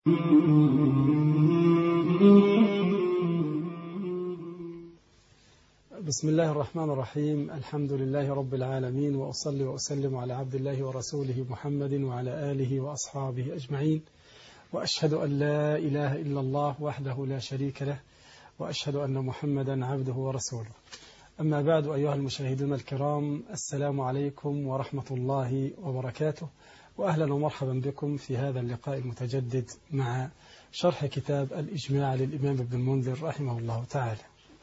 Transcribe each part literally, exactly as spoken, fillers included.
بسم الله الرحمن الرحيم. الحمد لله رب العالمين، وأصلي وأسلم على عبد الله ورسوله محمد وعلى آله وأصحابه أجمعين، وأشهد أن لا إله إلا الله وحده لا شريك له، وأشهد أن محمدا عبده ورسوله. أما بعد، أيها المشاهدون الكرام، السلام عليكم ورحمة الله وبركاته، وأهلا ومرحبا بكم في هذا اللقاء المتجدد مع شرح كتاب الإجماع للإمام ابن المنذر رحمه الله تعالى.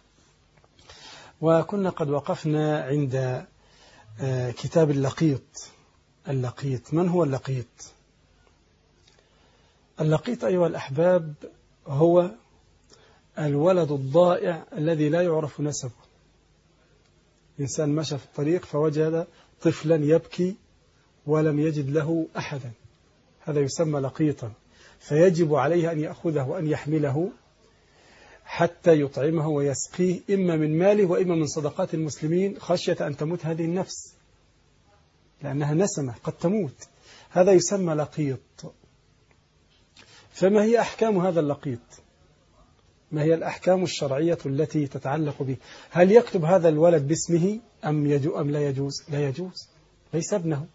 وكنا قد وقفنا عند كتاب اللقيط. اللقيط، من هو اللقيط؟ اللقيط أيها الأحباب هو الولد الضائع الذي لا يعرف نسبه. إنسان مشى في الطريق فوجد طفلا يبكي ولم يجد له أحدا، هذا يسمى لقيطا، فيجب عليه أن يأخذه وأن يحمله حتى يطعمه ويسقيه، إما من ماله وإما من صدقات المسلمين، خشية أن تموت هذه النفس لأنها نسمة قد تموت. هذا يسمى لقيط. فما هي أحكام هذا اللقيط؟ ما هي الأحكام الشرعية التي تتعلق به؟ هل يكتب هذا الولد باسمه أم, يجو أم لا يجوز؟ لا يجوز، ليس ابنه.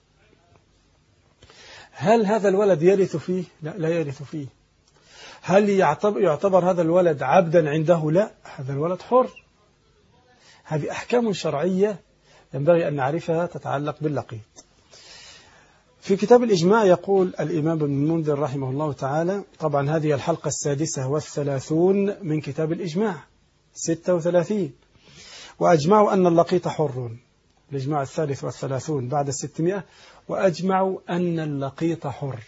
هل هذا الولد يرث فيه؟ لا, لا يرث فيه. هل يعتبر, يعتبر هذا الولد عبدا عنده؟ لا، هذا الولد حر. هذه أحكام شرعية ينبغي أن نعرفها تتعلق باللقيط. في كتاب الإجماع يقول الإمام ابن المنذر رحمه الله تعالى، طبعا هذه الحلقة السادسة والثلاثون من كتاب الإجماع، ستة وثلاثين، وأجمعوا أن اللقيط حر. الإجماع الثالث والثلاثون بعد الستمائة، وأجمعوا أن اللقيط حر.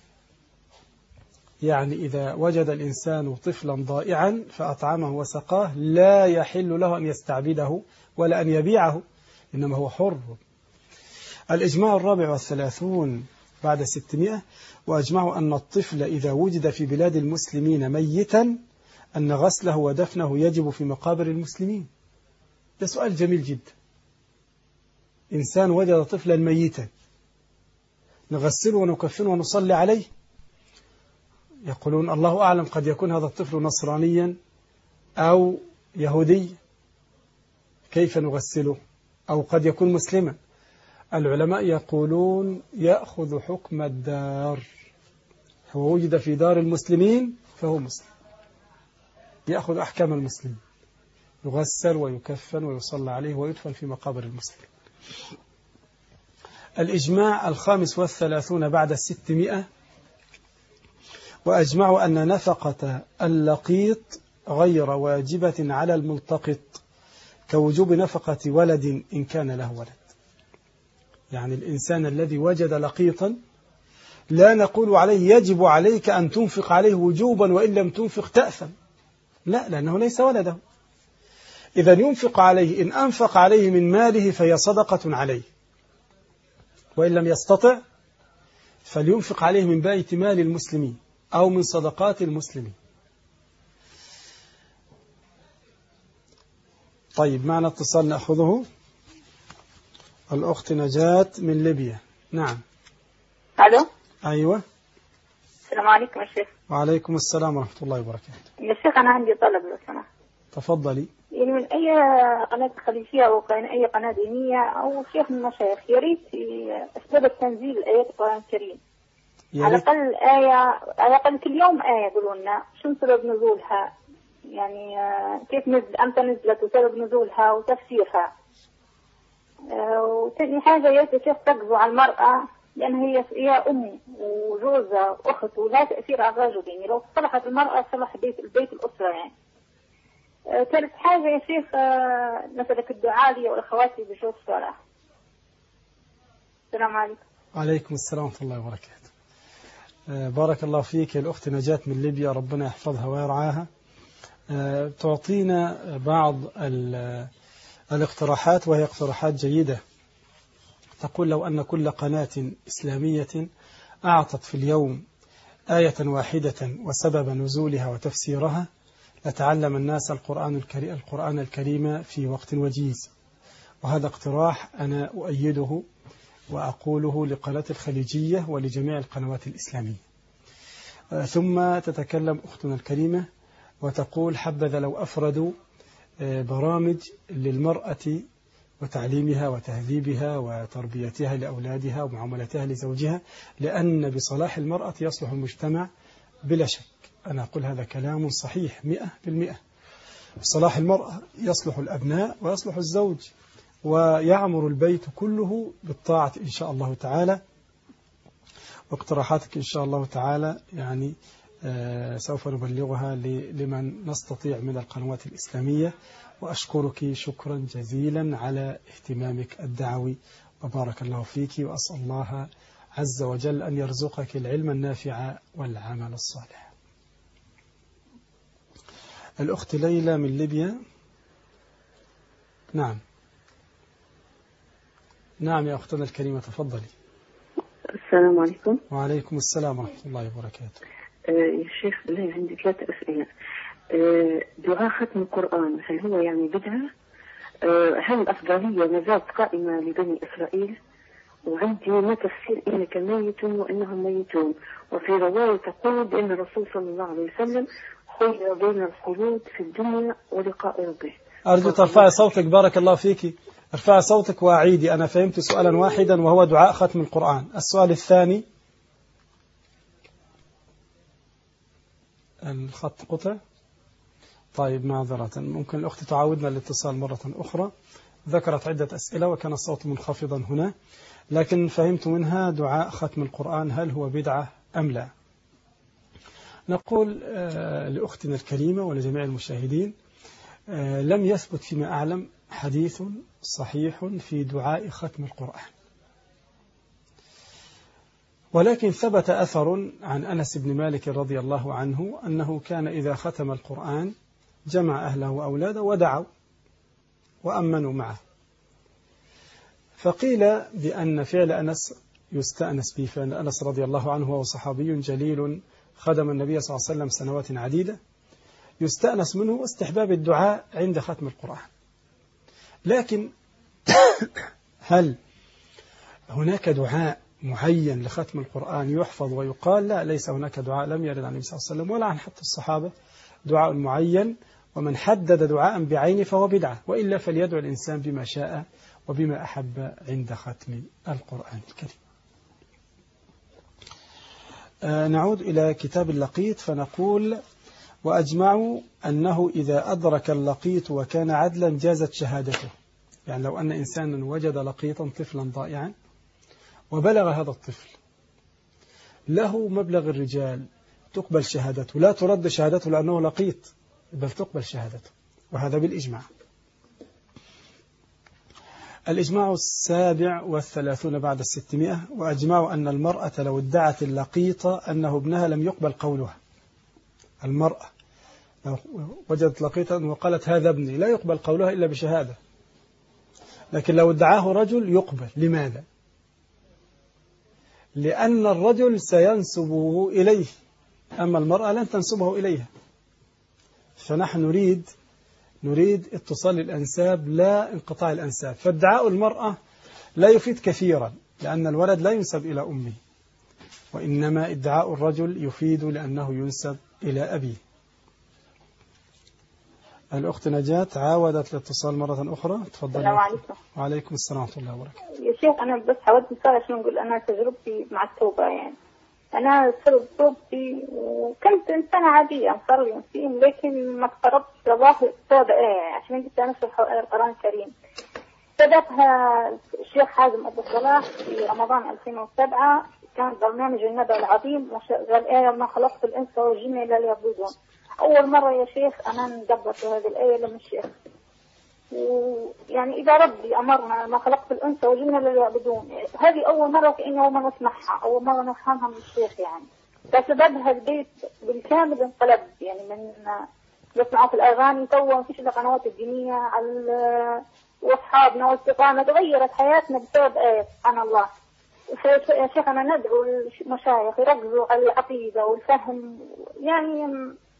يعني إذا وجد الإنسان طفلا ضائعا فأطعمه وسقاه لا يحل له أن يستعبده ولا أن يبيعه، إنما هو حر. الإجماع الرابع والثلاثون بعد ستمائة، وأجمعوا أن الطفل إذا وجد في بلاد المسلمين ميتا أن غسله ودفنه يجب في مقابر المسلمين. ده سؤال جميل جدا. إنسان وجد طفلا ميتا، نغسله ونكفنه ونصلي عليه؟ يقولون الله أعلم، قد يكون هذا الطفل نصرانيا أو يهودي، كيف نغسله؟ أو قد يكون مسلما. العلماء يقولون يأخذ حكم الدار، هو وجد في دار المسلمين فهو مسلم، يأخذ أحكام المسلمين، يغسل ويكفن ويصلى عليه ويدفن في مقابر المسلمين. الإجماع الخامس والثلاثون بعد الستمائة، وأجمعوا أن نفقة اللقيط غير واجبة على الملتقط كوجوب نفقة ولد إن كان له ولد. يعني الإنسان الذي وجد لقيطا لا نقول عليه يجب عليك أن تنفق عليه وجوبا وإن لم تنفق تأثم، لا، لأنه ليس ولده. إذا ينفق عليه، إن أنفق عليه من ماله فهي صدقة عليه، وإن لم يستطع فلينفق عليه من بيت مال المسلمين أو من صدقات المسلمين. طيب، معنا اتصال نأخذه. الأخت نجاة من ليبيا. نعم. ألو. أيوة. السلام عليكم يا شيخ. وعليكم السلام ورحمة الله وبركاته. يا شيخ أنا عندي طلب لو سمحت. تفضلي. يعني من أي قناة خليجية أو أي قناة دينية أو شيخ من المشايخ، يا ريت أسباب تنزيل آيات القرآن الكريم. على الأقل آية، على الأقل كل يوم آية يقولوا لنا شو سبب نزولها، يعني كيف نزل، أمتى نزلت، وسبب نزولها وتفسيرها. وثاني حاجة يا شيخ تركزوا على المرأة، لأن هي هي أم وجوزة وأخت ولا تأثير على الرجل، يعني لو صلحت المرأة صلح بيت البيت الأسرة. يعني ثالث حاجة يا شيخ مثلك الدعاء لي وأخواتي بجوز صلاح. السلام عليكم. وعليكم السلام ورحمة الله وبركاته. بارك الله فيك يا الأخت نجاة من ليبيا، ربنا يحفظها ويرعاها. تعطينا بعض الاقتراحات وهي اقتراحات جيدة. تقول لو أن كل قناة إسلامية أعطت في اليوم آية واحدة وسبب نزولها وتفسيرها لتعلم الناس القرآن الكريم, القرآن الكريم في وقت وجيز. وهذا اقتراح أنا أؤيده وأقوله لقناة الخليجية ولجميع القنوات الإسلامية. ثم تتكلم أختنا الكريمة وتقول حبذا لو أفردوا برامج للمرأة وتعليمها وتهذيبها وتربيتها لأولادها ومعاملتها لزوجها، لأن بصلاح المرأة يصلح المجتمع بلا شك. أنا أقول هذا كلام صحيح مئة بالمئة. بصلاح المرأة يصلح الأبناء ويصلح الزوج، ويعمر البيت كله بالطاعة إن شاء الله تعالى. واقتراحاتك إن شاء الله تعالى يعني آه سوف نبلغها لمن نستطيع من القنوات الإسلامية. وأشكرك شكرا جزيلا على اهتمامك الدعوي، وبارك الله فيك، وأسأل الله عز وجل أن يرزقك العلم النافع والعمل الصالح. الأخت ليلى من ليبيا. نعم نعم يا أختنا الكريمة، تفضلي. السلام عليكم. وعليكم السلام ورحمة الله وبركاته. آه يا شيخ بالله عندي ثلاثة أسئلة. آه دعاء ختم القرآن هل هو يعني بدعة؟ آه هل الأفضلية ما زالت قائمة لبني إسرائيل؟ وعندي ما تفسير إنك ميت وإنهم ميتون، وفي رواية تقول بأن الرسول صلى الله عليه وسلم خير بين الخلود في الدنيا ولقاء ربه. أرجو ترفعي صوتك، بارك الله فيك، ارفعي صوتك وأعيدي. أنا فهمت سؤالا واحدا وهو دعاء ختم القرآن. السؤال الثاني. الخط قطع. طيب معذرة، ممكن الأخت تعاودنا الاتصال مرة أخرى. ذكرت عدة أسئلة وكان الصوت منخفضا هنا، لكن فهمت منها دعاء ختم القرآن هل هو بدعة أم لا. نقول لأختنا الكريمة ولجميع المشاهدين لم يثبت فيما أعلم حديث صحيح في دعاء ختم القرآن، ولكن ثبت أثر عن أنس بن مالك رضي الله عنه أنه كان إذا ختم القرآن جمع أهله وأولاده ودعوا وأمنوا معه. فقيل بأن فعل أنس يستأنس به، فإن أنس رضي الله عنه هو صحابي جليل خدم النبي صلى الله عليه وسلم سنوات عديدة، يستأنس منه استحباب الدعاء عند ختم القرآن. لكن هل هناك دعاء معين لختم القرآن يحفظ ويقال؟ لا، ليس هناك دعاء، لم يرد عن النبي صلى الله عليه وسلم ولا عن حتى الصحابة دعاء معين، ومن حدد دعاء بعينه فهو بدعة، وإلا فليدعو الإنسان بما شاء وبما أحب عند ختم القرآن الكريم. آه نعود إلى كتاب اللقيط فنقول: وأجمعوا أنه إذا أدرك اللقيط وكان عدلا جازت شهادته. يعني لو أن إنسانا وجد لقيطا طفلا ضائعا وبلغ هذا الطفل له مبلغ الرجال تقبل شهادته، لا ترد شهادته لأنه لقيط، بل تقبل شهادته، وهذا بالإجماع. الإجماع السابع والثلاثون بعد الستمائة: وأجمعوا أن المرأة لو ادعت اللقيطة أنه ابنها لم يقبل قولها. المرأة لو وجدت لقيطا وقالت هذا ابني لا يقبل قولها إلا بشهادة، لكن لو ادعاه رجل يقبل. لماذا؟ لأن الرجل سينسبه إليه، أما المرأة لن تنسبه إليها. فنحن نريد نريد اتصال الأنساب لا انقطاع الأنساب. فادعاء المرأة لا يفيد كثيرا لأن الولد لا ينسب إلى أمه، وإنما ادعاء الرجل يفيد لأنه ينسب إلى أبيه. الأخت نجاة عاودت الاتصال مرة أخرى، تفضل. السلام عليكم. وعليكم السلام ورحمة الله وبركاته. يا شيخ أنا بس حاولت مثال عشان نقول أنا تجربتي مع التوبة. يعني أنا سبب توبتي وكنت إنسانة عادية صار ينسين، لكن ما اقتربت لله التوبة إيه عشان قلت أنا في القرآن الكريم. بدأتها الشيخ حازم أبو صلاح في رمضان ألفين وسبعة، كان برنامج النبأ العظيم وشغل آية ما خلقت الإنس والجن إلا ليعبدون. أول مرة يا شيخ أنا ندبر في هذه الآية لما الشيخ، ويعني إذا ربي أمرنا ما خلقت الأنس والجن إلا ليعبدون، هذه أول مرة كأني أول مرة نسمعها، أول مرة نفهمها من الشيخ. يعني فسببها البيت بالكامل انقلب، يعني من يسمعوا في الأغاني تو ما فيش إلا قنوات الدينية على وأصحابنا واستقامة، تغيرت حياتنا بسبب آية سبحان الله. يا شيخ أنا ندعو المشايخ يركزوا على العقيدة والفهم. يعني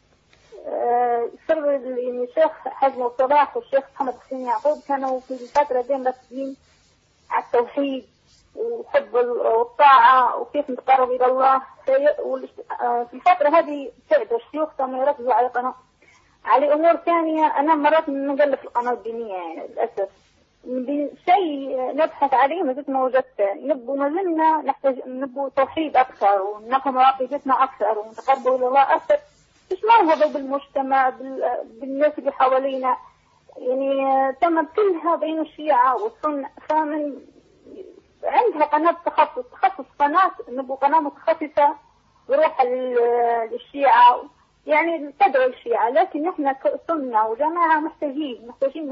سر الشيخ حازم الصلاح والشيخ محمد حسين يعقوب كانوا في الفترة دي مركزين على التوحيد وحب الطاعة وكيف نتقرب إلى الله. في الفترة هذه سعد الشيوخ كانوا يركزوا على قناة على أمور ثانية. أنا مرات نقلب في القناة الدينية يعني للأسف بشيء نبحث عليه ما زلت ما وجدت. نبو ما زلنا نحتاج نبو توحيد أكثر ونفهم عقيدتنا أكثر ونتقرب إلى الله أكثر. مش مرهبة بالمجتمع بالناس اللي حوالينا يعني تم كلها بين الشيعة والسنة. فمن عندها قناة تخصص تخصص قناة نبو قناة متخصصة بروح للشيعة يعني تدعو الشيعة. لكن نحن كسنة وجماعة محتاجين محتاجين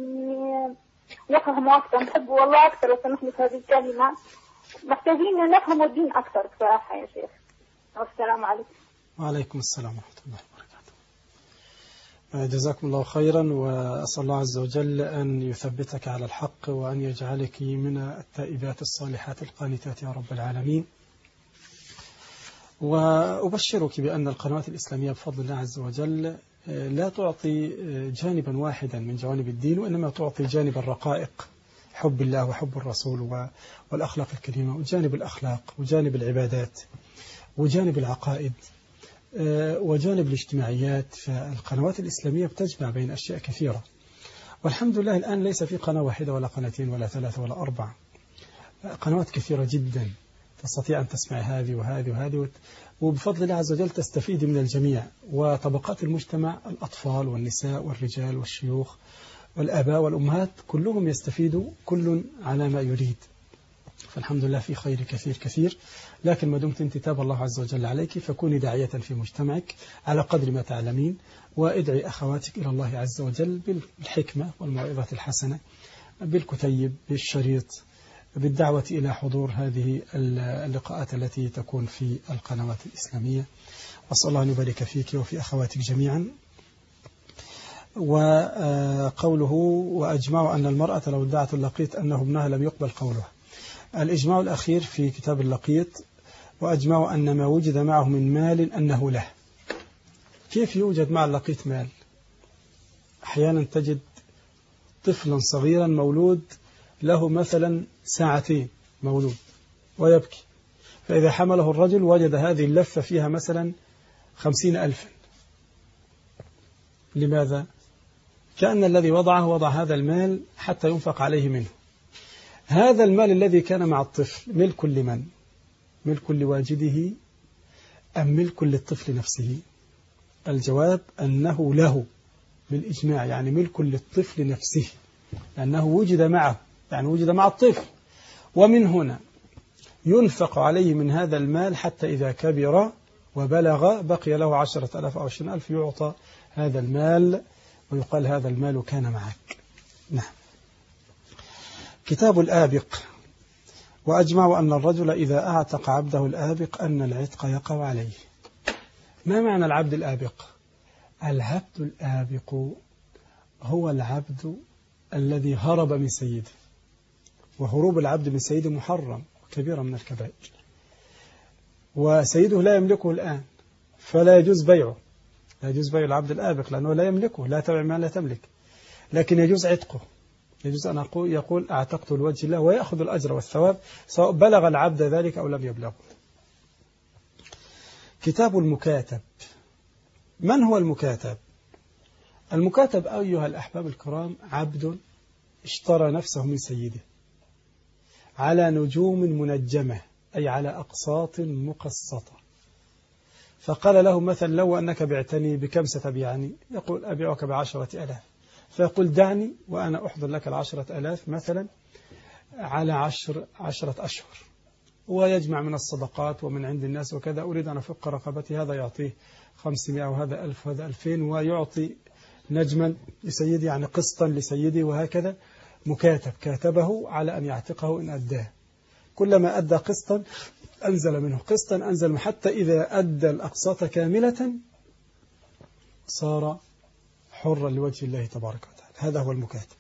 نفهم أكثر نحب والله أكثر. وسمحني في هذه الكلمة محتاجين نفهم الدين أكثر بصراحة يا شيخ. والسلام عليكم. وعليكم السلام ورحمة الله وبركاته. جزاكم الله خيرا، وأسأل الله عز وجل أن يثبتك على الحق وأن يجعلك من التائبات الصالحات القانتات يا رب العالمين. وأبشرك بأن القنوات الإسلامية بفضل الله عز وجل لا تعطي جانبا واحدا من جوانب الدين، وإنما تعطي جانب الرقائق، حب الله وحب الرسول والأخلاق الكريمة، وجانب الأخلاق وجانب العبادات وجانب العقائد وجانب الاجتماعيات. فالقنوات الإسلامية بتجمع بين أشياء كثيرة، والحمد لله الآن ليس في قناة واحدة ولا قناتين ولا ثلاثة ولا أربعة، قنوات كثيرة جدا تستطيع أن تسمع هذه وهذه وهذه، وبفضل الله عز وجل تستفيد من الجميع وطبقات المجتمع، الأطفال والنساء والرجال والشيوخ والآباء والأمهات كلهم يستفيدوا كل على ما يريد. فالحمد لله في خير كثير كثير. لكن ما دمت انت تاب الله عز وجل عليك فكوني داعية في مجتمعك على قدر ما تعلمين، وادعي أخواتك إلى الله عز وجل بالحكمة والموعظة الحسنة، بالكتيب، بالشريط، بالدعوة إلى حضور هذه اللقاءات التي تكون في القنوات الإسلامية. وأسأل الله أن يبارك فيك وفي أخواتك جميعا. وقوله وأجمعوا أن المرأة لو ادعت اللقيط أنه ابنها لم يقبل قولها. الإجماع الأخير في كتاب اللقيط وأجمعوا أن ما وجد معه من مال أنه له. كيف يوجد مع اللقيط مال؟ أحيانا تجد طفلا صغيرا مولود له مثلا ساعتين مولود ويبكي، فإذا حمله الرجل وجد هذه اللفة فيها مثلا خمسين ألفا. لماذا؟ كأن الذي وضعه وضع هذا المال حتى ينفق عليه منه. هذا المال الذي كان مع الطفل ملك لمن؟ ملك لواجده أم ملك للطفل نفسه؟ الجواب أنه له بالإجماع، يعني ملك للطفل نفسه، لأنه وجد معه، يعني وجد مع الطفل. ومن هنا ينفق عليه من هذا المال حتى إذا كبر وبلغ بقي له عشرة ألاف أو عشرين ألف يعطى هذا المال ويقال هذا المال كان معك. نعم. كتاب الآبق. وأجمعوا أن الرجل إذا أعتق عبده الآبق أن العتق يقع عليه. ما معنى العبد الآبق؟ العبد الآبق هو العبد الذي هرب من سيده، وهروب العبد من سيده محرم وكبيرة من الكبائر، وسيده لا يملكه الآن فلا يجوز بيعه، لا يجوز بيع العبد الآبق لأنه لا يملكه، لا تبع ما لا تملك، لكن يجوز عتقه، يجوز أن يقول أعتقت لوجه الله ويأخذ الأجر والثواب سواء بلغ العبد ذلك أو لم يبلغه. كتاب المكاتب. من هو المكاتب؟ المكاتب أيها الأحباب الكرام عبد اشترى نفسه من سيده على نجوم منجمة، أي على أقساط مقسطة، فقال له مثلا لو أنك بعتني بكم ستبيعني؟ يقول أبيعك بعشرة ألاف، فيقول دعني وأنا أحضر لك العشرة ألاف مثلا على عشر عشرة أشهر، ويجمع من الصدقات ومن عند الناس وكذا، أريد أن أفك رقبتي، هذا يعطيه خمسمائة وهذا ألف وهذا ألفين، ويعطي نجما لسيدي يعني قسطا لسيدي، وهكذا. مكاتب كاتبه على أن يعتقه إن أداه، كلما أدى قسطا أنزل منه قسطا أنزل منه، حتى إذا أدى الأقساط كاملة صار حرا لوجه الله تبارك وتعالى. هذا هو المكاتب.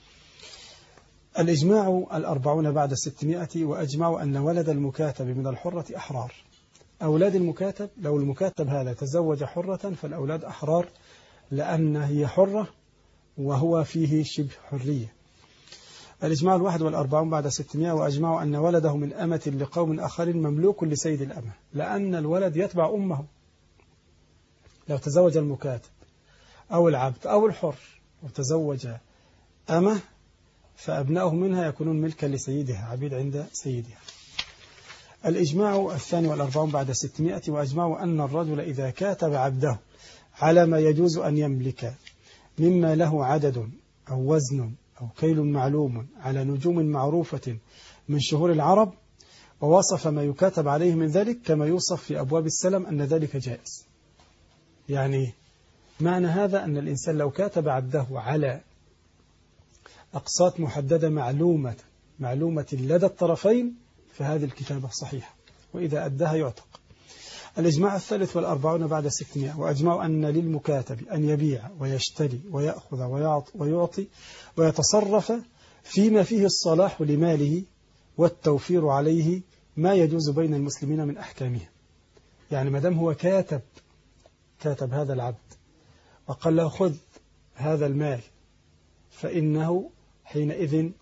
الإجماع الأربعون بعد ستمائة. وأجمعوا أن ولد المكاتب من الحرة أحرار. أولاد المكاتب لو المكاتب هذا تزوج حرة فالأولاد أحرار، لأن هي حرة وهو فيه شبه حرية. الإجماع الواحد والأربعون بعد ستمائة وأجمعوا أن ولده من أمة لقوم آخرين مملوك لسيد الأمة، لأن الولد يتبع أمه. لو تزوج المكاتب أو العبد أو الحر وتزوج أمة فأبنائه منها يكونون ملكا لسيدها، عبيد عند سيدها. الإجماع الثاني والأربعون بعد ستمائة وأجمعوا أن الرجل إذا كاتب عبده على ما يجوز أن يملك مما له عدد أو وزن أو كيل معلوم على نجوم معروفة من شهور العرب، ووصف ما يكاتب عليه من ذلك كما يوصف في أبواب السلم أن ذلك جائز. يعني معنى هذا أن الإنسان لو كاتب عبده على أقساط محددة معلومة معلومة لدى الطرفين فهذه الكتابة صحيحة، وإذا أداها يعتق. الإجماع الثالث والأربعون بعد ستمائة وأجمعوا أن للمكاتب أن يبيع ويشتري ويأخذ ويعطي ويتصرف فيما فيه الصلاح لماله والتوفير عليه ما يجوز بين المسلمين من أحكامها. يعني مدام هو كاتب كاتب هذا العبد وقال له خذ هذا المال، فإنه حينئذ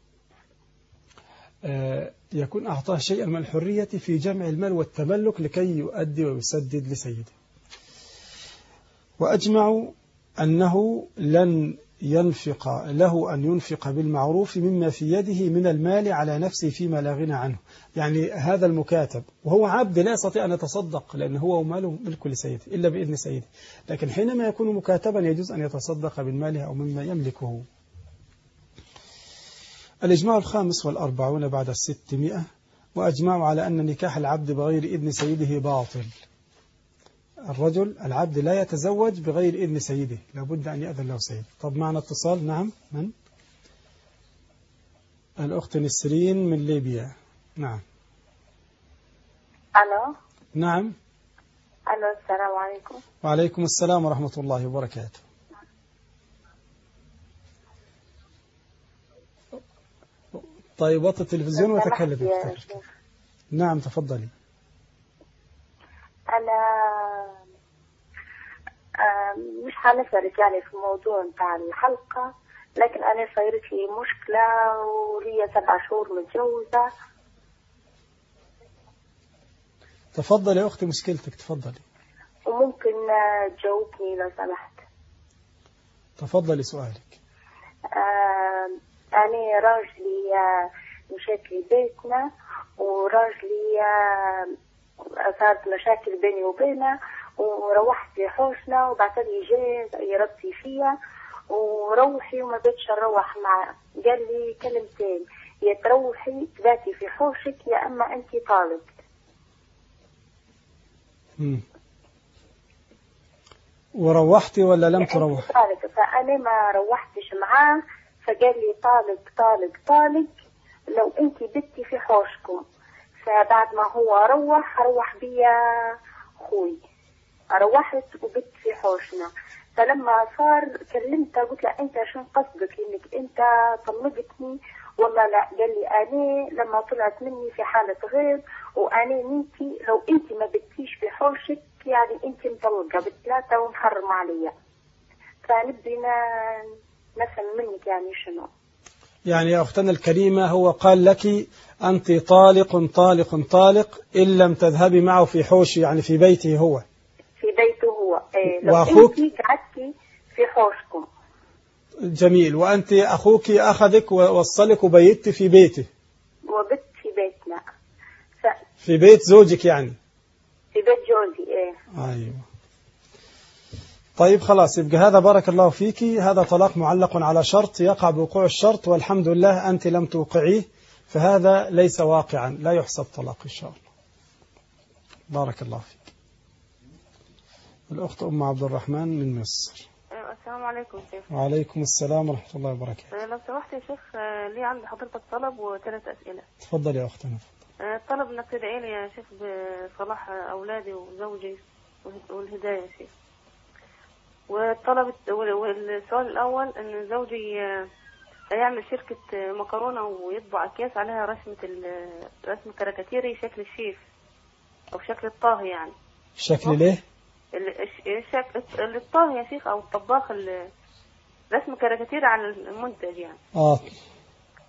يكون أعطاه شيئا من الحرية في جمع المال والتملك لكي يؤدي ويسدد لسيده. وأجمعوا أنه لن ينفق له أن ينفق بالمعروف مما في يده من المال على نفسه فيما لا غنى عنه. يعني هذا المكاتب وهو عبد لا يستطيع أن يتصدق لأن هو ماله ملك لسيده إلا بإذن سيده، لكن حينما يكون مكاتبا يجوز أن يتصدق بالمال أو مما يملكه. الإجماع الخامس والأربعون بعد الستمائة وأجمعوا على أن نكاح العبد بغير إذن سيده باطل. الرجل العبد لا يتزوج بغير إذن سيده، لابد أن يأذن له سيده. طب معنا اتصال. نعم، من؟ الأخت نسرين من ليبيا. نعم. ألو. نعم. ألو، السلام عليكم. وعليكم السلام ورحمة الله وبركاته. طيب وطي التلفزيون وتكلم. نعم تفضلي. أنا مش حنسألك يعني في موضوع بتاع الحلقة، لكن أنا صايرت لي مشكلة ولي سبع شهور متجوزة. تفضلي يا أختي مشكلتك، تفضلي. وممكن تجاوبني لو سمحت؟ تفضلي سؤالك. آه أنا راجلي مشاكل بيتنا، وراجلي صارت مشاكل بيني وبينه، وروحت لحوشنا وبعتلي جاز يربطي فيها وروحي وما بيتش نروح معه. قال لي كلمتين، يا تروحي تباتي في حوشك يا أما أنت طالق. مم. وروحتي ولا لم تروح؟ طالق. فأنا ما روحتش معاه، فقال لي طالق طالق طالق لو أنت بتي في حوشكم. فبعد ما هو روح روح بيا خوي، روحت وبت في حوشنا. فلما صار كلمته قلت له أنت شو قصدك إنك أنت طلقتني والله لا؟ قال لي أنا لما طلعت مني في حالة غيظ وأنا نيتي لو أنت ما بتيش في حوشك يعني أنت مطلقة بالثلاثة ومحرم عليا. فنبي نفهم منك يعني شنو. يعني يا أختنا الكريمة هو قال لك أنت طالق طالق طالق إن لم تذهبي معه في حوش، يعني في بيته هو. في بيته هو. إيه لو وأخوك أنت قعدتي في حوشكم. جميل. وأنت أخوك أخذك ووصلك وبيت في بيته. وبت في بيتنا. ف... في بيت زوجك يعني. في بيت جوزي. إيه. أيوة. طيب خلاص، يبقى هذا بارك الله فيك، هذا طلاق معلق على شرط يقع بوقوع الشرط، والحمد لله أنت لم توقعيه، فهذا ليس واقعا، لا يحسب طلاق إن شاء الله. بارك الله فيك. الأخت أم عبد الرحمن من مصر. السلام عليكم شيخ. وعليكم السلام ورحمة الله وبركاته. لو سمحت يا شيخ، لي عند حضرتك طلب وثلاث أسئلة. تفضل يا أختنا. الطلب انك تدعي لي يا شيخ بصلاح أولادي وزوجي والهداية يا شيخ. والطلب والسؤال الأول أن زوجي هيعمل شركة مكرونة ويطبع أكياس عليها رسمة رسم كاريكاتيري شكل الشيف أو شكل الطاهي يعني. شكل ليه؟ الشكل الطاهي يا شيخ أو الطباخ رسم كاريكاتيري على المنتج يعني. آه.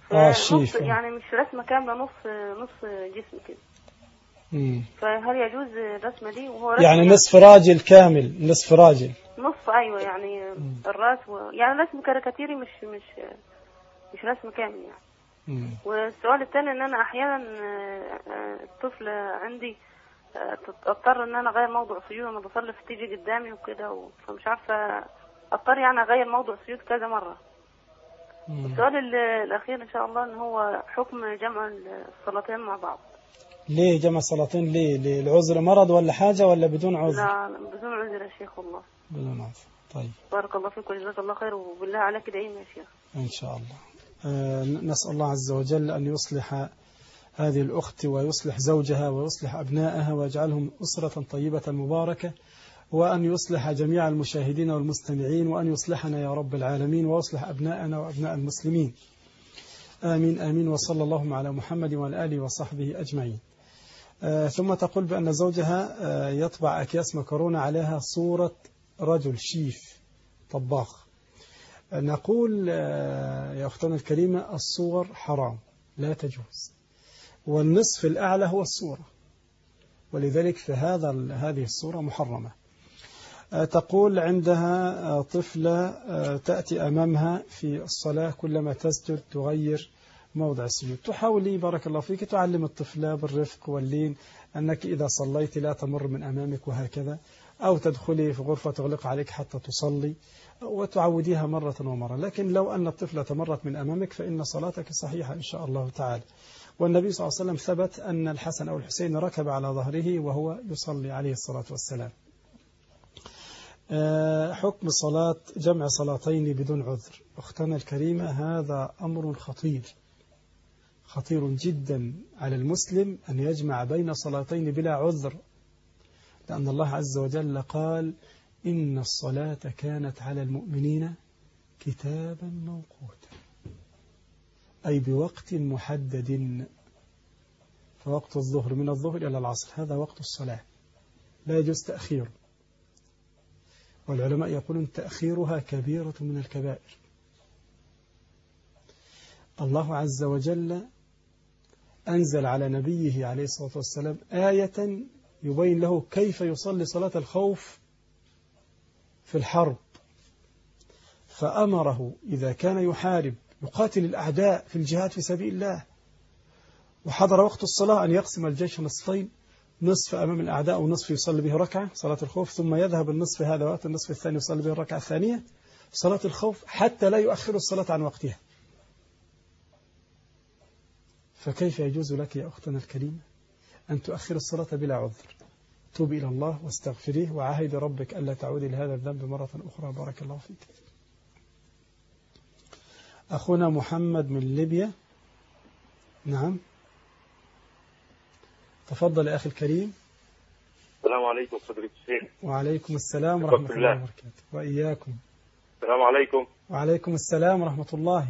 اه الشيف يعني مش رسمة كاملة، نص نص جسم كده. مم. فهل يجوز الرسمة دي وهو رسمة يعني نصف راجل كامل، نصف راجل نص أيوة يعني مم. الرأس و... يعني رسم كاريكاتيري مش مش مش رسم كامل يعني. مم. والسؤال الثاني ان انا احيانا الطفل عندي اضطر ان انا اغير موضوع سجود لما بصلي فتيجي قدامي وكده، فمش عارفه اضطر يعني اغير موضوع سجود كذا مره. السؤال الاخير ان شاء الله ان هو حكم جمع الصلاتين مع بعض. ليه جمع صلاتين؟ ليه للعذر مرض ولا حاجه ولا بدون عذر؟ لا بدون عذر يا شيخ والله. بدون عذر. طيب بارك الله فيك وجزاك الله خير، وبالله عليك دايما يا شيخ ان شاء الله. آه نسال الله عز وجل ان يصلح هذه الأخت ويصلح زوجها ويصلح أبنائها ويجعلهم أسرة طيبة مباركة، وأن يصلح جميع المشاهدين والمستمعين، وأن يصلحنا يا رب العالمين ويصلح أبناءنا وأبناء المسلمين. آمين آمين. وصلى اللهم على محمد وعلى آله وصحبه أجمعين. آه ثم تقول بأن زوجها آه يطبع أكياس مكرونة عليها صورة رجل شيف طباخ. آه نقول آه يا أختنا الكريمة الصور حرام لا تجوز، والنصف الأعلى هو الصورة، ولذلك فهذا هذه الصورة محرمة. تقول عندها طفلة تأتي أمامها في الصلاة كلما تسجد تغير موضع السجود. تحاولي بارك الله فيك تعلم الطفلة بالرفق واللين أنك إذا صليت لا تمر من أمامك وهكذا، أو تدخلي في غرفة تغلق عليك حتى تصلي وتعوديها مرة ومرة. لكن لو أن الطفلة تمرت من أمامك فإن صلاتك صحيحة إن شاء الله تعالى. والنبي صلى الله عليه وسلم ثبت أن الحسن أو الحسين ركب على ظهره وهو يصلي عليه الصلاة والسلام. حكم صلاة جمع صلاتين بدون عذر. أختنا الكريمة هذا أمر خطير خطير جدا على المسلم أن يجمع بين صلاتين بلا عذر، لأن الله عز وجل قال إن الصلاة كانت على المؤمنين كتابا موقوتا، أي بوقت محدد. فوقت الظهر من الظهر إلى العصر هذا وقت الصلاة لا يجوز تأخيره، والعلماء يقولون تأخيرها كبيرة من الكبائر. الله عز وجل أنزل على نبيه عليه الصلاة والسلام آية يبين له كيف يصلي صلاة الخوف في الحرب، فأمره إذا كان يحارب يقاتل الأعداء في الجهاد في سبيل الله وحضر وقت الصلاة أن يقسم الجيش نصفين، نصف أمام الأعداء ونصف يصلي به ركعة صلاة الخوف، ثم يذهب النصف هذا وقت النصف الثاني يصلي به الركعة الثانية صلاة الخوف حتى لا يؤخر الصلاة عن وقتها. فكيف يجوز لك يا أختنا الكريمة أن تؤخر الصلاة بلا عذر؟ توبي إلى الله واستغفريه وعاهد ربك ألا تعودي لهذا الذنب مرة أخرى. بارك الله فيك. أخونا محمد من ليبيا. نعم تفضل يا أخي الكريم. السلام عليكم فضيلة الشيخ. وعليكم السلام ورحمة الله وبركاته. وإياكم. السلام عليكم. وعليكم السلام ورحمة الله.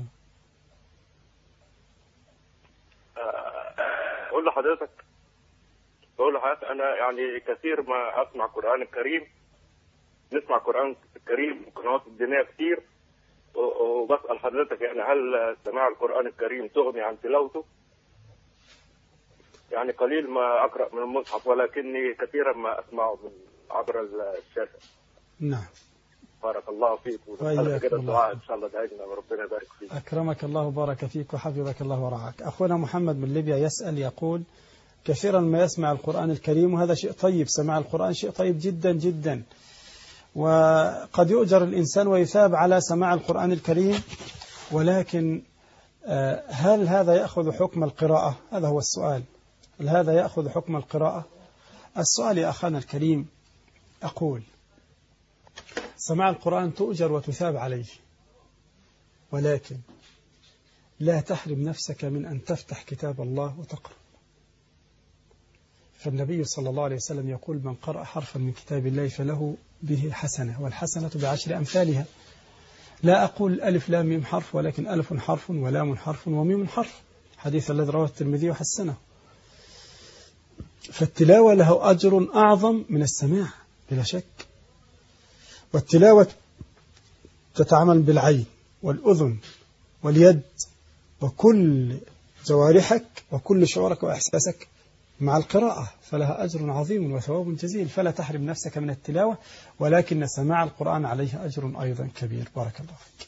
أقول لحضرتك أقول لحضرتك أنا يعني كثير ما أسمع قرآن الكريم، نسمع قرآن الكريم وقنوات الدينية كثير، وبسأل حضرتك يعني هل سماع القرآن الكريم تغني عن تلاوته؟ يعني قليل ما أقرأ من المصحف ولكني كثيرا ما أسمعه من عبر الشاشة. نعم بارك الله فيك. وإياك كده الدعاء إن شاء الله دعينا وربنا يبارك فيك. أكرمك الله وبارك فيك وحفظك الله ورعاك. أخونا محمد من ليبيا يسأل يقول كثيرا ما يسمع القرآن الكريم وهذا شيء طيب، سماع القرآن شيء طيب جدا جدا، وقد يؤجر الإنسان ويثاب على سماع القرآن الكريم، ولكن هل هذا يأخذ حكم القراءة؟ هذا هو السؤال. هل هذا يأخذ حكم القراءة؟ السؤال يا أخانا الكريم أقول سماع القرآن تؤجر وتثاب عليه، ولكن لا تحرم نفسك من أن تفتح كتاب الله وتقرأ. فالنبي صلى الله عليه وسلم يقول من قرأ حرفا من كتاب الله فله به حسنة، والحسنة بعشر أمثالها. لا أقول ألف لام ميم حرف، ولكن ألف حرف ولام حرف وميم حرف، حديث الذي رواه الترمذي وحسنه. فالتلاوة له أجر أعظم من السماع بلا شك، والتلاوة تتعامل بالعين والأذن واليد وكل جوارحك وكل شعورك وإحساسك مع القراءة، فلها أجر عظيم وثواب جزيل، فلا تحرم نفسك من التلاوة، ولكن سماع القرآن عليه أجر أيضا كبير. بارك الله فيك.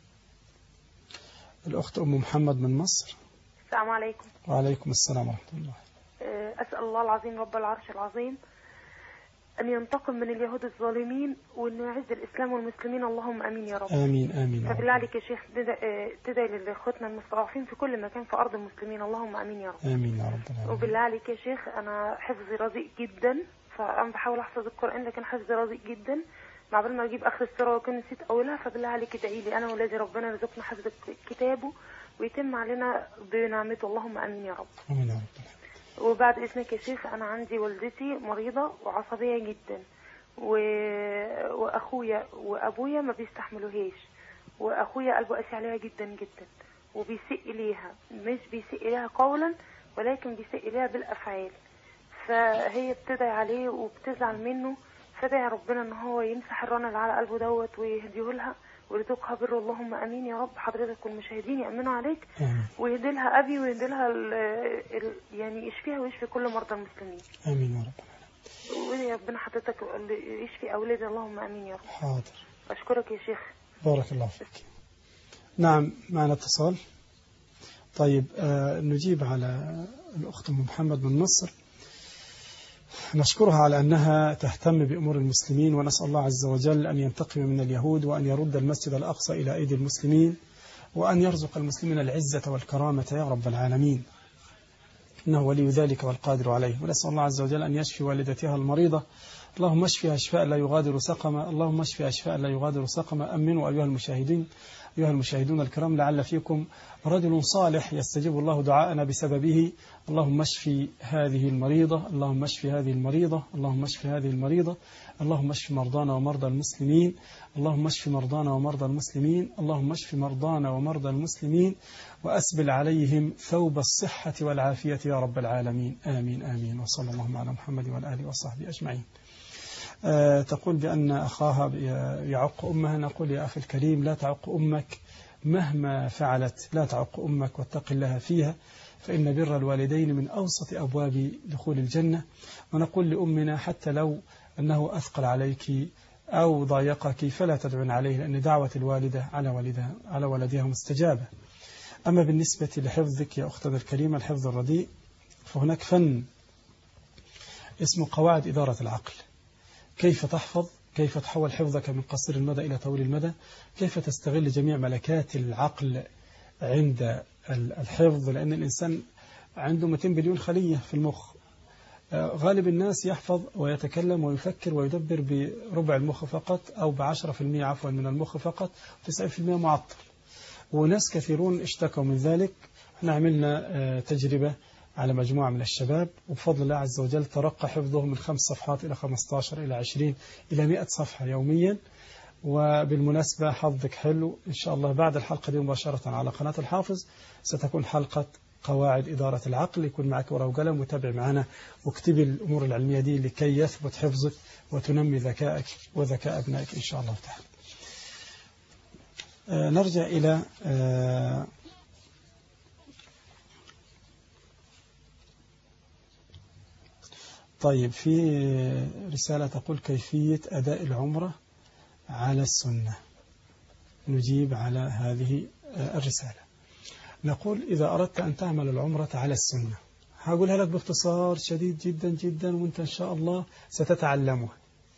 الأخت أم محمد من مصر. السلام عليكم. وعليكم السلام ورحمة الله. أسأل الله العظيم رب العرش العظيم أن ينتقم من اليهود الظالمين وأن يعز الإسلام والمسلمين، اللهم أمين يا رب. آمين آمين. فبالله عليك يا شيخ تدعي لإخوتنا المستضعفين في كل مكان في أرض المسلمين، اللهم أمين يا رب. آمين يا رب العالمين. وبالله عليك يا شيخ أنا حفظي رديء جدا، فأنا بحاول أحفظ القرآن لكن حفظي رديء جدا، مع بال ما أجيب آخر السورة وكان نسيت أولها. فبالله عليك ادعي لي أنا ولادي ربنا يرزقنا حفظ كتابه ويتم علينا بنعمته، اللهم أمين يا رب. آمين يا رب. وبعد إذنك يا شيخ أنا عندي والدتي مريضة وعصبية جدا، و... وأخويا وأبويا ما بيستحملوهاش، وأخويا قلبه قاسي عليها جدا جدا وبيسيء إليها، مش بيسيء إليها قولا ولكن بيسيء إليها بالأفعال، فهي بتدعي عليه وبتزعل منه، فدعي ربنا إن هو يمسح الرن اللي على قلبه دوت ويهديه لها ويرزقها بر، اللهم امين يا رب. حضرتك والمشاهدين يامنوا عليك ويهدي لها ابي ويهدي لها يعني يشفيها ويشفي كل مرضى المسلمين. امين يا رب. ويا ربنا حضرتك يشفي اولادي، اللهم امين يا رب. حاضر. اشكرك يا شيخ. بارك الله فيك. نعم معنا اتصال. طيب آه نجيب على الاخت ام محمد من مصر. نشكرها على أنها تهتم بأمور المسلمين، ونسأل الله عز وجل أن ينتقم من اليهود وأن يرد المسجد الأقصى إلى أيدي المسلمين وأن يرزق المسلمين العزة والكرامة يا رب العالمين، إنه ولي ذلك والقادر عليه. ونسأل الله عز وجل أن يشفي والدتها المريضة، اللهم اشفها شفاء لا يغادر سقما، اللهم اشفها شفاء لا يغادر سقما. أمنوا أيها المشاهدين أيها المشاهدون الكرام لعل فيكم رجل صالح يستجيب الله دعاءنا بسببه. اللهم اشفي هذه المريضة، اللهم اشفي هذه المريضة، اللهم اشفي هذه المريضة، اللهم اشفي مرضانا ومرضى المسلمين، اللهم اشفي مرضانا ومرضى المسلمين، اللهم اشفي مرضانا ومرضى المسلمين وأسبل عليهم ثوب الصحة والعافية يا رب العالمين. آمين آمين. وصلى الله على محمد وعلى آله وصحبه أجمعين. أه تقول بأن أخاها يعق أمها. نقول يا أخي الكريم لا تعق أمك مهما فعلت، لا تعق أمك واتق الله فيها، فإن بر الوالدين من أوسط أبواب دخول الجنة. ونقول لأمنا حتى لو أنه أثقل عليك أو ضايقك فلا تدعن عليه، لأن دعوة الوالدة على ولدها على ولدها مستجابة. أما بالنسبة لحفظك يا أختنا الكريمة الحفظ الرديء، فهناك فن اسمه قواعد إدارة العقل. كيف تحفظ، كيف تحول حفظك من قصير المدى إلى طويل المدى، كيف تستغل جميع ملكات العقل عند الحفظ، لأن الإنسان عنده مئتين بليون خلية في المخ. غالب الناس يحفظ ويتكلم ويفكر ويدبر بربع المخ فقط أو بعشرة في المئة عفوا من المخ فقط، وتسعين في المئة معطل. وناس كثيرون اشتكوا من ذلك. احنا عملنا تجربة على مجموعة من الشباب، وبفضل الله عز وجل ترقى حفظه من خمس صفحات إلى خمسة عشر إلى عشرين إلى مئة صفحة يوميا. وبالمناسبة حظك حلو إن شاء الله، بعد الحلقة دي مباشرة على قناة الحافظ ستكون حلقة قواعد إدارة العقل، يكون معك ورقة وقلم وتابع معنا واكتبي الأمور العلمية دي لكي يثبت حفظك وتنمي ذكائك وذكاء أبنائك إن شاء الله تعالى. آه نرجع إلى آه طيب في رسالة تقول كيفية أداء العمرة على السنة. نجيب على هذه الرسالة. نقول إذا أردت أن تعمل العمرة على السنة، هقولها لك باختصار شديد جدا جدا وانت إن شاء الله ستتعلمها.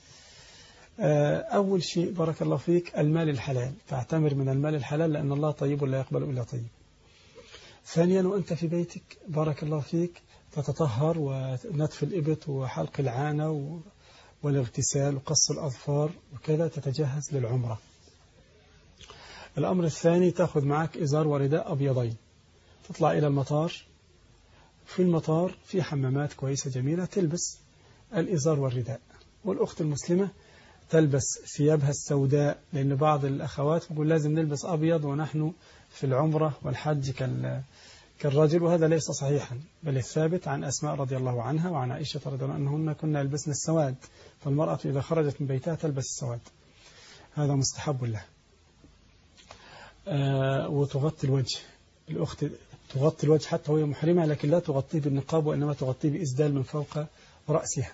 أول شيء بارك الله فيك المال الحلال، تعتمر من المال الحلال لأن الله طيب لا يقبل إلا طيب. ثانيا وأنت في بيتك بارك الله فيك تتطهر ونتف الإبط وحلق العانة والاغتسال وقص الأظفار وكذا تتجهز للعمرة. الأمر الثاني تأخذ معك إزار ورداء أبيضين، تطلع إلى المطار، في المطار في حمامات كويسة جميلة تلبس الإزار والرداء. والأخت المسلمة تلبس ثيابها السوداء، لأن بعض الأخوات يقول لازم نلبس أبيض ونحن في العمرة والحج كالرجل، وهذا ليس صحيحا، بل الثابت عن أسماء رضي الله عنها وعن عائشة رضي الله عنها أنهن كنا يلبسن السواد، فالمرأة إذا خرجت من بيتها تلبس السواد، هذا مستحب له. آه وتغطي الوجه. الأخت تغطي الوجه حتى وهي محرمة، لكن لا تغطيه بالنقاب، وإنما تغطيه بإسدال من فوق رأسها.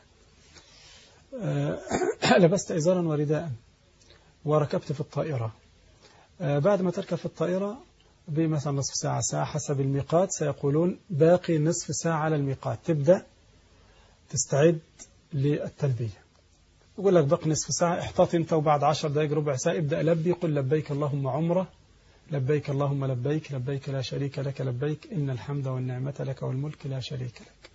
لبست إزارا ورداء وركبت في الطائرة. بعد ما تركب في الطائرة بمثلا نصف ساعة ساعة حسب الميقات، سيقولون باقي نصف ساعة على الميقات، تبدأ تستعد للتلبية. يقول لك باقي نصف ساعة، احتاط انت، وبعد عشر دقائق ربع ساعة ابدأ لبي، قل لبيك اللهم عمرة، لبيك اللهم لبيك، لبيك لا شريك لك لبيك، إن الحمد والنعمة لك والملك لا شريك لك.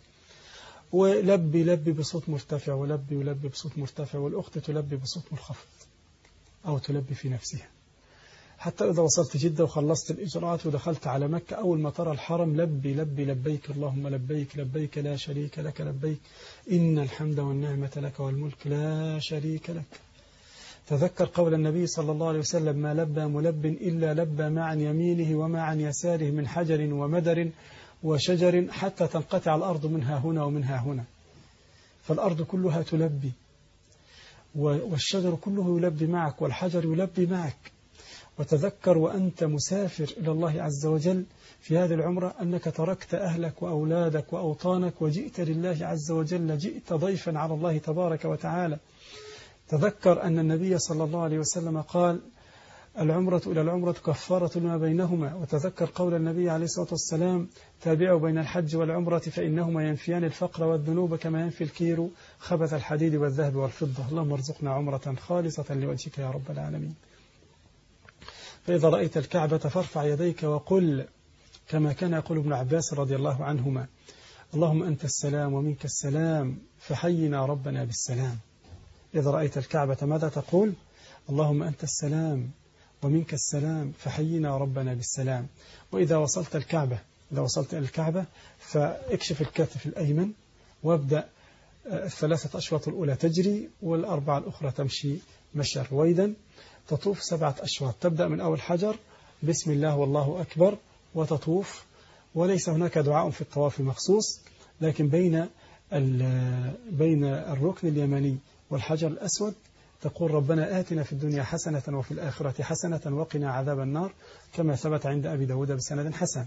ولبي لبي بصوت مرتفع، ولبي ولبي بصوت مرتفع، والأخت تلبي بصوت منخفض أو تلبي في نفسها. حتى إذا وصلت جدة وخلصت الإجراءات ودخلت على مكة، أول ما ترى الحرم لبي لبي لبيك اللهم لبيك، لبيك لا شريك لك لبيك، إن الحمد والنعمة لك والملك لا شريك لك. تذكر قول النبي صلى الله عليه وسلم: ما لبى ملب إلا لبى ما عن يمينه وما عن يساره من حجر ومدر وشجر حتى تنقطع الأرض منها هنا ومنها هنا. فالأرض كلها تلبي، والشجر كله يلبي معك، والحجر يلبي معك. وتذكر وأنت مسافر إلى الله عز وجل في هذه العمرة أنك تركت أهلك وأولادك وأوطانك وجئت لله عز وجل، جئت ضيفا على الله تبارك وتعالى. تذكر أن النبي صلى الله عليه وسلم قال: العمرة إلى العمرة كفارة لما بينهما. وتذكر قول النبي عليه الصلاة والسلام: تابعوا بين الحج والعمرة فإنهما ينفيان الفقر والذنوب كما ينفي الكير خبث الحديد والذهب والفضة. اللهم ارزقنا عمرة خالصة لوجهك يا رب العالمين. فإذا رأيت الكعبة فارفع يديك وقل كما كان يقول ابن عباس رضي الله عنهما: اللهم أنت السلام ومنك السلام فحينا ربنا بالسلام. إذا رأيت الكعبة ماذا تقول؟ اللهم أنت السلام ومنك السلام فحينا ربنا بالسلام. وإذا وصلت الكعبة إذا وصلت إلى الكعبة فاكشف الكتف الأيمن، وابدأ الثلاثة أشواط الأولى تجري، والأربعة الأخرى تمشي مشيا رويدا. تطوف سبعة أشواط، تبدأ من أول حجر بسم الله والله أكبر وتطوف. وليس هناك دعاء في الطواف مخصوص، لكن بين بين الركن اليماني والحجر الأسود تقول: ربنا آتنا في الدنيا حسنة وفي الآخرة حسنة وقنا عذاب النار، كما ثبت عند أبي داود بسند حسن.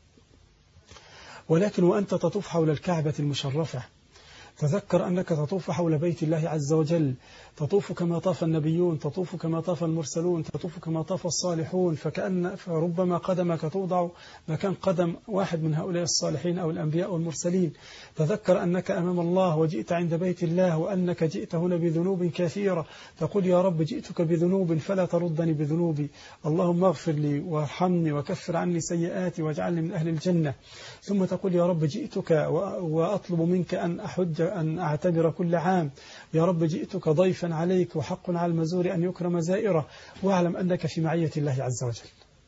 ولكن وأنت تطوف حول الكعبة المشرفة تذكر أنك تطوف حول بيت الله عز وجل، تطوف كما طاف النبيون، تطوف كما طاف المرسلون، تطوف كما طاف الصالحون، فكأن فربما قدمك توضع مكان قدم واحد من هؤلاء الصالحين أو الأنبياء والمرسلين. تذكر أنك أمام الله وجئت عند بيت الله، وأنك جئت هنا بذنوب كثيرة، تقول: يا رب جئتك بذنوب فلا تردني بذنوبي، اللهم اغفر لي وارحمني وكفر عني سيئاتي واجعلني من أهل الجنة. ثم تقول: يا رب جئتك وأطلب منك أن أحج أن أعتبر كل عام، يا رب جئتك ضيفا عليك وحق على المزور أن يكرم زائره، واعلم أنك في معية الله عز وجل.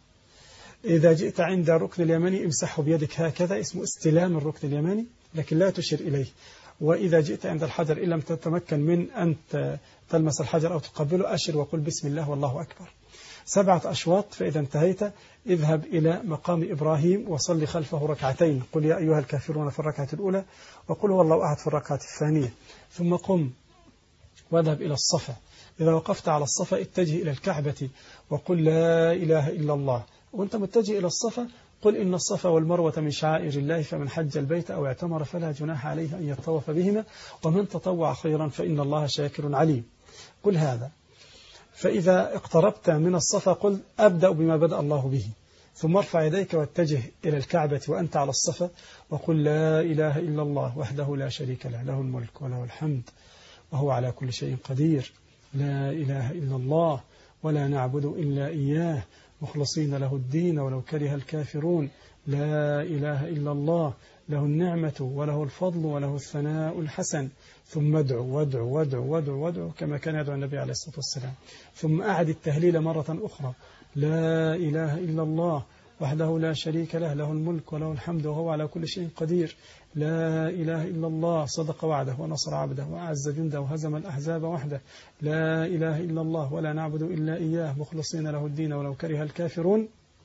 إذا جئت عند الركن اليماني امسحه بيدك هكذا، اسمه استلام الركن اليماني، لكن لا تشير إليه. وإذا جئت عند الحجر إن لم تتمكن من أن تلمس الحجر أو تقبله أشر وقل بسم الله والله أكبر. سبعة أشواط. فإذا انتهيت اذهب إلى مقام إبراهيم وصلي خلفه ركعتين، قل يا أيها الكافرون في الركعة الأولى، وقل هو الله أحد في الركعة الثانية. ثم قم واذهب إلى الصفا. إذا وقفت على الصفا اتجه إلى الكعبة وقل لا إله إلا الله. وأنت متجه إلى الصفا قل إن الصفا والمروة من شعائر الله، فمن حج البيت أو اعتمر فلا جناح عليه أن يطوف بهما، ومن تطوع خيرا فإن الله شاكر عليم. قل هذا. فإذا اقتربت من الصفا قل أبدأ بما بدأ الله به، ثم ارفع يديك واتجه إلى الكعبة وأنت على الصفا وقل لا إله إلا الله وحده لا شريك له، له الملك وله الحمد وهو على كل شيء قدير، لا إله إلا الله ولا نعبد إلا إياه مخلصين له الدين ولو كره الكافرون، لا إله إلا الله له النعمة وله الفضل وله الثناء الحسن. ثم ادعو وادعو وادعو وادعو وادعو كما كان يدعو النبي عليه الصلاة والسلام. ثم أعد التهليل مرة أخرى، لا إله إلا الله وحده لا شريك له، له الملك وله الحمد وهو على كل شيء قدير، لا إله إلا الله صدق وعده ونصر عبده وأعز جنده وهزم الأحزاب وحده، لا إله إلا الله ولا نعبد إلا إياه مخلصين له الدين ولو كره الكافرون.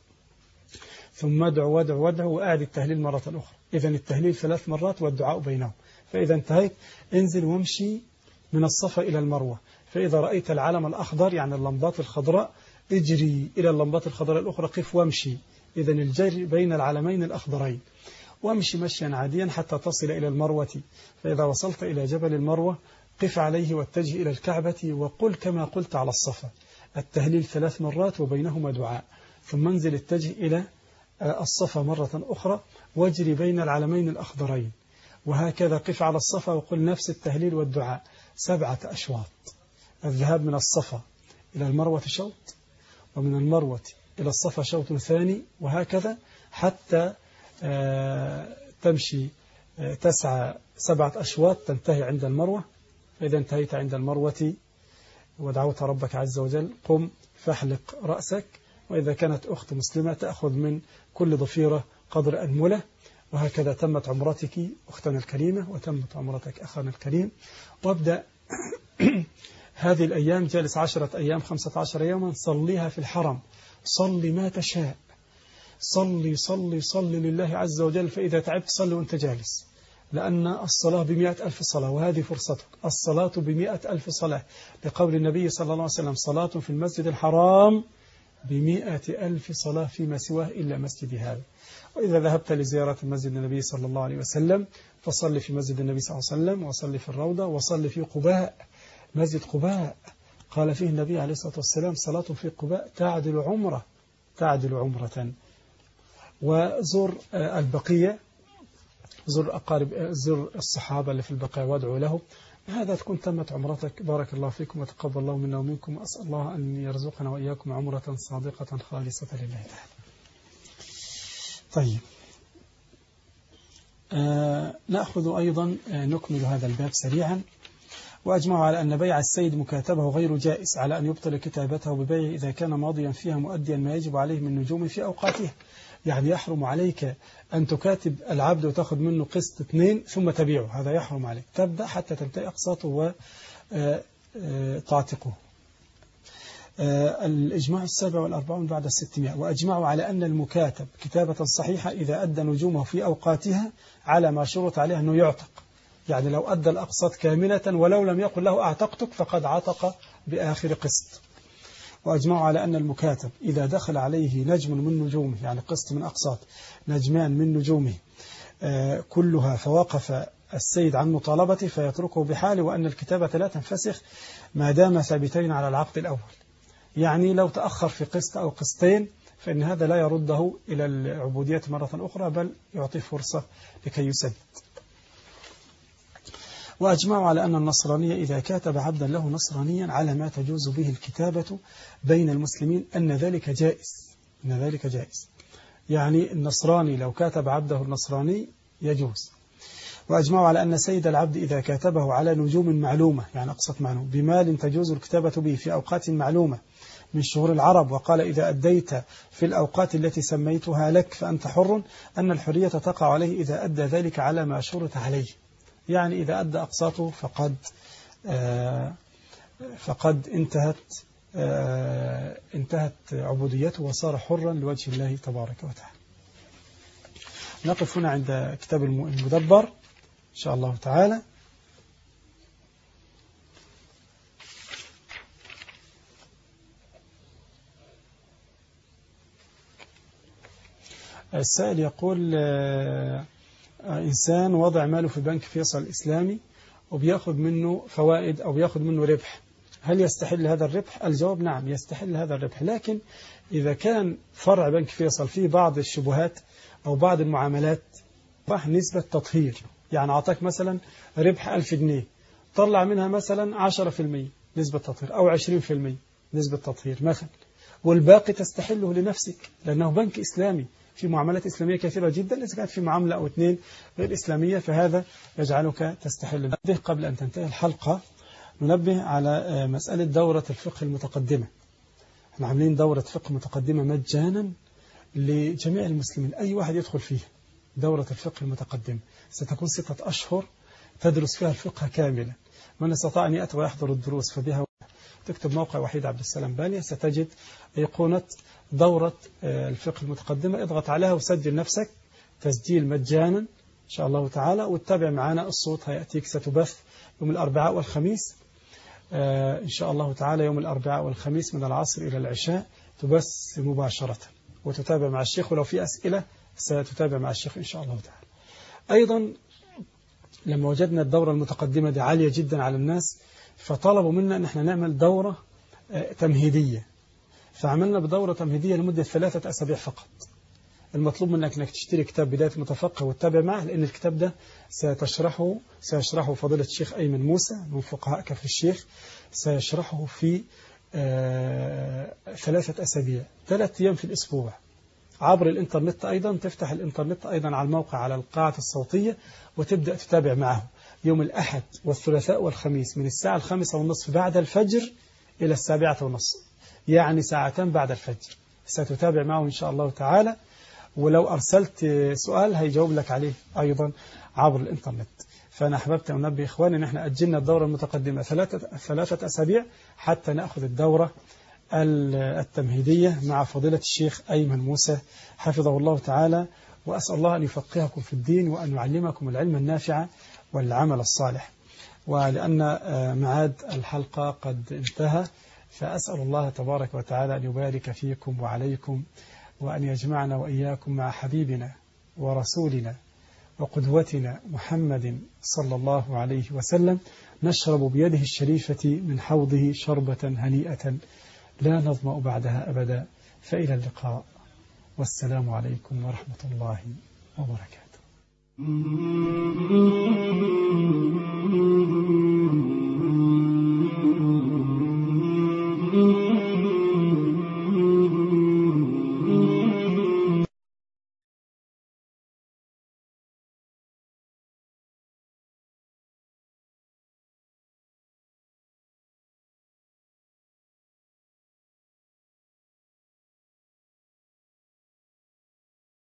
ثم ادعو وادعو وادعو وأعد التهليل مرة أخرى. إذن التهليل ثلاث مرات والدعاء بينهم. فإذا انتهيت انزل وامشي من الصفا إلى المروة. فإذا رأيت العلم الأخضر يعني اللمبات الخضراء اجري إلى اللمبات الخضراء الأخرى، قف وامشي إذا الجري بين العلمين الأخضرين، وامشي مشيا عاديا حتى تصل إلى المروة. فإذا وصلت إلى جبل المروة قف عليه واتجه إلى الكعبة وقل كما قلت على الصفا التهليل ثلاث مرات وبينهما دعاء، ثم انزل اتجه إلى الصفا مرة أخرى واجري بين العلمين الأخضرين، وهكذا قف على الصفا وقل نفس التهليل والدعاء سبعة أشواط. الذهاب من الصفا إلى المروة شوط، ومن المروة إلى الصفا شوط ثاني، وهكذا حتى تمشي تسعى سبعة أشواط تنتهي عند المروة. فإذا انتهيت عند المروة ودعوت ربك عز وجل قم فاحلق رأسك، وإذا كانت أخت مسلمة تأخذ من كل ضفيرة قدر أنملة، وهكذا تمت عمرتك أختنا الكريمة وتمت عمرتك أخنا الكريم. وابدأ هذه الأيام جالس عشرة أيام خمسة عشر يوما صليها في الحرم، صلي ما تشاء، صلي صلي صلي لله عز وجل. فإذا تعبت صلي وانت جالس، لأن الصلاة بمئة ألف صلاة، وهذه فرصتك. الصلاة بمئة ألف صلاة، لقول النبي صلى الله عليه وسلم صلاة في المسجد الحرام بمئة ألف صلاة فيما سواه إلا مسجد هذا. وإذا ذهبت لزيارة مسجد النبي صلى الله عليه وسلم فصلي في مسجد النبي صلى الله عليه وسلم، وصلي في الروضة، وصلي في قباء، مسجد قباء قال فيه النبي عليه الصلاة والسلام صلاة في قباء تعدل عمرة، تعدل عمرة. وزر البقية، زر أقارب، زر الصحابة اللي في البقية وادعوا له. هذا تكون تمت عمرتك. بارك الله فيكم وتقبل الله منا ومنكم، وأسأل الله أن يرزقنا وإياكم عمرة صادقة خالصة لله تعالى. طيب، آه نأخذ أيضا آه نكمل هذا الباب سريعا. وأجمعوا على أن بيع السيد مكاتبه غير جائز، على أن يبطل كتابته ببيعه إذا كان ماضيا فيها مؤديا ما يجب عليه من نجوم في أوقاتها. يعني يحرم عليك أن تكاتب العبد وتأخذ منه قسط اثنين ثم تبيعه، هذا يحرم عليك. تبدأ حتى تنتهي أقساطه وتعتقه. الإجماع السابع والأربعون بعد الستمائة. وأجمعوا على أن المكاتب كتابة صحيحة إذا أدى نجومه في أوقاتها على ما شرط عليه أنه يعتق. يعني لو أدى الأقساط كاملة ولو لم يقل له أعتقتك فقد عتق بآخر قسط. وأجمعوا على أن المكاتب إذا دخل عليه نجم من نجومه، يعني قسط من أقساط، نجمان من نجومه آه كلها، فوقف السيد عن مطالبته فيتركه بحاله، وأن الكتابة لا تنفسخ ما دام ثابتين على العقد الأول. يعني لو تأخر في قسط أو قسطين فإن هذا لا يرده إلى العبودية مرة أخرى، بل يعطيه فرصة لكي يسدد. وأجمعوا على أن النصرانية إذا كاتب عبدا له نصرانيا على ما تجوز به الكتابة بين المسلمين أن ذلك جائز، أن ذلك جائز. يعني النصراني لو كاتب عبده النصراني يجوز. وأجمعوا على أن سيد العبد إذا كاتبه على نجوم معلومة، يعني أقسط معلوم، بمال تجوز الكتابة به في أوقات معلومة من شهور العرب، وقال إذا أديت في الأوقات التي سميتها لك فأنت حر، أن الحرية تقع عليه إذا أدى ذلك على ما شرط عليه. يعني إذا أدى أقساطه فقد آه فقد انتهت آه انتهت عبوديته وصار حرا لوجه الله تبارك وتعالى. نقف هنا عند كتاب المدبر إن شاء الله تعالى. السائل يقول آه إنسان وضع ماله في بنك فيصل الإسلامي وبيأخذ منه فوائد أو بيأخذ منه ربح، هل يستحل هذا الربح؟ الجواب نعم يستحل هذا الربح، لكن إذا كان فرع بنك فيصل فيه بعض الشبهات أو بعض المعاملات راح نسبة تطهير، يعني أعطاك مثلا ربح ألف جنيه طلع منها مثلا عشرة في المية نسبة تطهير أو عشرين في المية نسبة تطهير مثلا، والباقي تستحله لنفسك لأنه بنك إسلامي في معاملات إسلامية كثيرة جدا. إذا كانت في معاملة أو اثنين غير إسلامية فهذا يجعلك تستحل. ننبه قبل أن تنتهي الحلقة، ننبه على مسألة دورة الفقه المتقدمة. احنا عاملين دورة فقه متقدمة مجانا لجميع المسلمين، أي واحد يدخل فيها. دورة الفقه المتقدمة ستكون ستة أشهر تدرس فيها الفقه كاملا. من استطاع أن يأتي ويحضر الدروس فبها. تكتب موقع وحيد عبد السلام بالية ستجد أيقونة دورة الفقه المتقدمة، اضغط عليها وسجل نفسك تسجيل مجانا إن شاء الله تعالى، واتبع معنا الصوت هيأتيك. ستبث يوم الأربعاء والخميس إن شاء الله تعالى، يوم الأربعاء والخميس من العصر إلى العشاء تبث مباشرة، وتتابع مع الشيخ، ولو في أسئلة ستتابع مع الشيخ إن شاء الله تعالى. أيضا لما وجدنا الدورة المتقدمة دي عالية جدا على الناس، فطلبوا منا أن احنا نعمل دورة تمهيدية، فعملنا بدورة تمهيدية لمدة ثلاثة أسابيع فقط. المطلوب منك أنك تشتري كتاب بداية المتفقه وتتابع معه، لأن الكتاب ده سيشرحه سيشرحه فضيلة الشيخ أيمن موسى من فقهاء كفر الشيخ، سيشرحه في آه ثلاثة أسابيع، ثلاثة أيام في الأسبوع عبر الإنترنت. أيضا تفتح الإنترنت أيضا على الموقع على القاعة الصوتية وتبدأ تتابع معه يوم الأحد والثلاثاء والخميس من الساعة الخامسة والنصف بعد الفجر إلى السابعة والنصف، يعني ساعتين بعد الفجر ستتابع معه إن شاء الله تعالى. ولو أرسلت سؤال هيجاوب لك عليه أيضا عبر الإنترنت. فأنا أحببت أن أنبه إخواني أن احنا أجلنا الدورة المتقدمة ثلاثة, ثلاثة أسابيع حتى نأخذ الدورة التمهيدية مع فضيلة الشيخ أيمن موسى حفظه الله تعالى. وأسأل الله أن يفقهكم في الدين وأن يعلمكم العلم النافع والعمل الصالح. ولأن معاد الحلقة قد انتهى، فأسأل الله تبارك وتعالى أن يبارك فيكم وعليكم، وأن يجمعنا وإياكم مع حبيبنا ورسولنا وقدوتنا محمد صلى الله عليه وسلم، نشرب بيده الشريفة من حوضه شربة هنيئة لا نظمأ بعدها أبدا. فإلى اللقاء، والسلام عليكم ورحمة الله وبركاته.